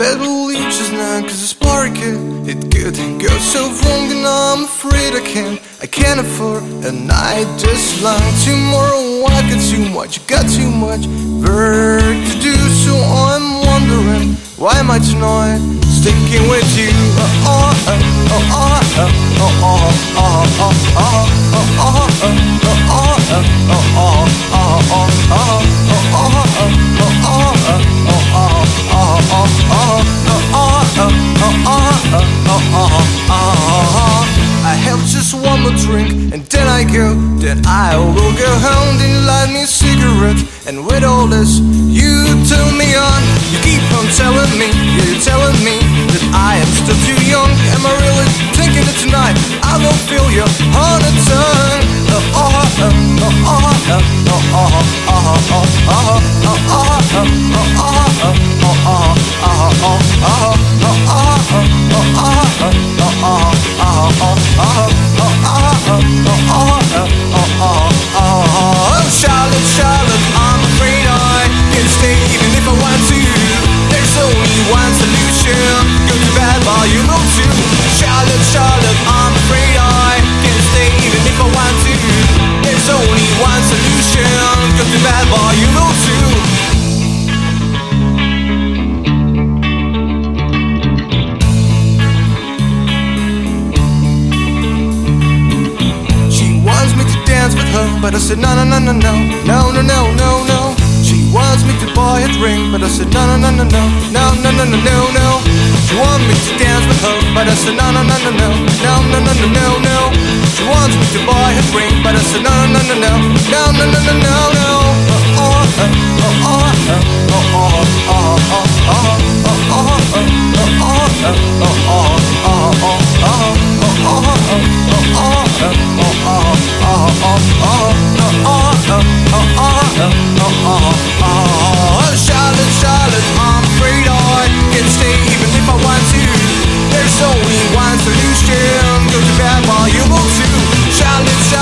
better believe just now, cause the spark it could go so wrong, and I'm afraid I can't afford a night just like tomorrow. I got too much, you got too much work to do, so I'm wondering, why am I tonight sticking with you? I have just one more drink and then I go. Then I will go home, then light me a cigarette. And with all this you turn me on. You keep on telling me, yeah, you're telling me that I am still too young. Am I really thinking that tonight I will feel your heart a turn? Charlotte, Charlotte, I'm afraid I can't stay even if I want to. There's only one solution, go to bed while you go to. Charlotte, Charlotte, I'm afraid I can't stay even if I want to. There's only one solution, go to bed while you go to. But I said no, no, no, no, no, no, no, no, no, no. She wants me to buy a drink, but I said no, no, no, no, no, no, no, no, no, no, no. She wants me to dance with her, but I said no, no, no, no, no, no, no, no, no, no, no. She wants me to buy a drink, but I said no, no, no, no, no, no, no, no, no, no. Charlotte, Charlotte, I'm afraid I can't stay even if I want to. There's only one solution, go to bed while you go to. Charlotte, Charlotte.